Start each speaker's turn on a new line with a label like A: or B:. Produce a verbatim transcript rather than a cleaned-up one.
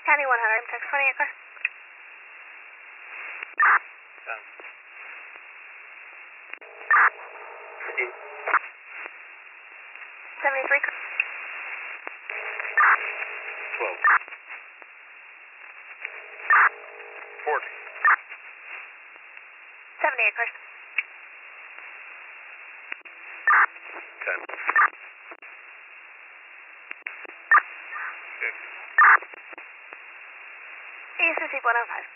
A: County one hundred, text twenty-eight car.
B: ten.
A: seventy-three car.
B: twelve. forty.
A: seventy-eight car.
B: ten. fifty.
A: East Receipt one oh five.